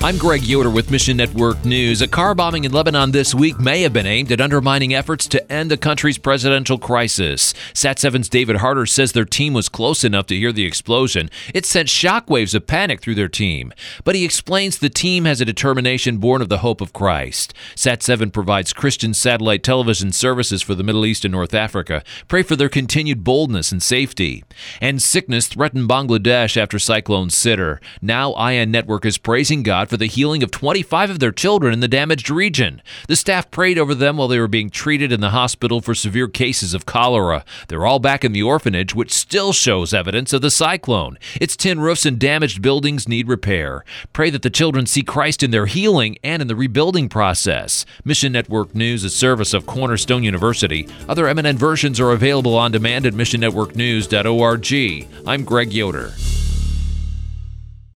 I'm Greg Yoder with Mission Network News. A car bombing in Lebanon this week may have been aimed at undermining efforts to end the country's presidential crisis. Sat7's David Harder says their team was close enough to hear the explosion. It sent shockwaves of panic through their team. But he explains the team has a determination born of the hope of Christ. Sat7 provides Christian satellite television services for the Middle East and North Africa. Pray for their continued boldness and safety. And sickness threatened Bangladesh after Cyclone Sidr. Now IN Network is praising God for the healing of 25 of their children in the damaged region. The staff prayed over them while they were being treated in the hospital for severe cases of cholera. They're all back in the orphanage, which still shows evidence of the cyclone. Its tin roofs and damaged buildings need repair. Pray that the children see Christ in their healing and in the rebuilding process. Mission Network News, a service of Cornerstone University. Other MNN versions are available on demand at missionnetworknews.org. I'm Greg Yoder.